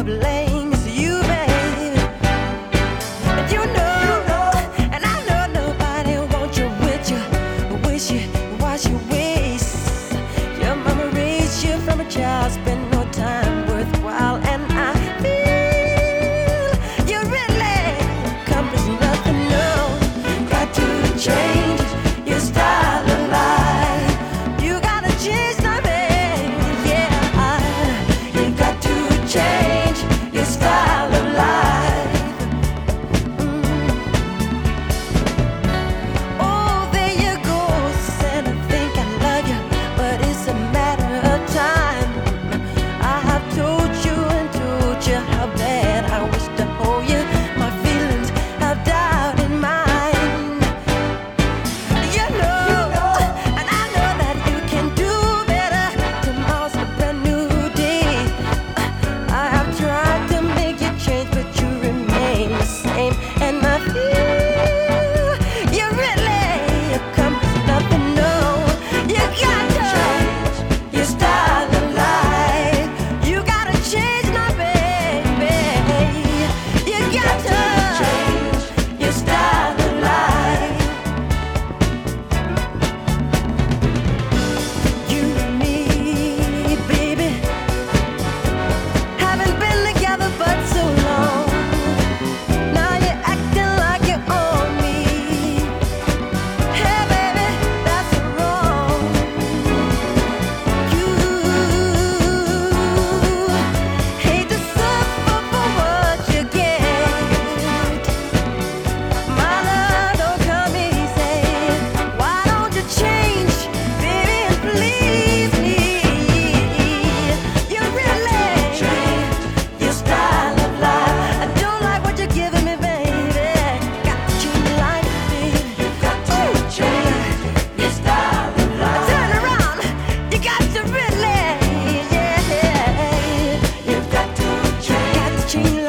to blame is you, baby. And you know, and I know nobody wants you with you. Wish you, wash your waste. Your mama raised you from a child, spent no time worthwhile, and I feel you really accomplish nothing. No, got to change your style of life. You gotta change now, baby. Yeah, you got to change your style of life. Oh, there you go, said I think I love you, but it's a matter of time. I have told you and told you how bad I wish to hold you. My feelings have died in mine. You know, and I know that you can do better. Tomorrow's a brand new day. I have tried to make you change, but you remain the same. And I feel you really accomplished nothing. No, you got to change your style of life. You gotta change now, baby. You got to change your style of life. You and me, baby, haven't been together but so long. Now you're acting like you own me. Hey, baby, that's wrong. You hate to suffer for what you get. My love don't come easy. Why don't you change, baby, and please me? You really change your style of life. I don't like what you're giving me, baby. Got to change your life, baby. You got to change your style of life. Turn around, you got to really, yeah. You got to change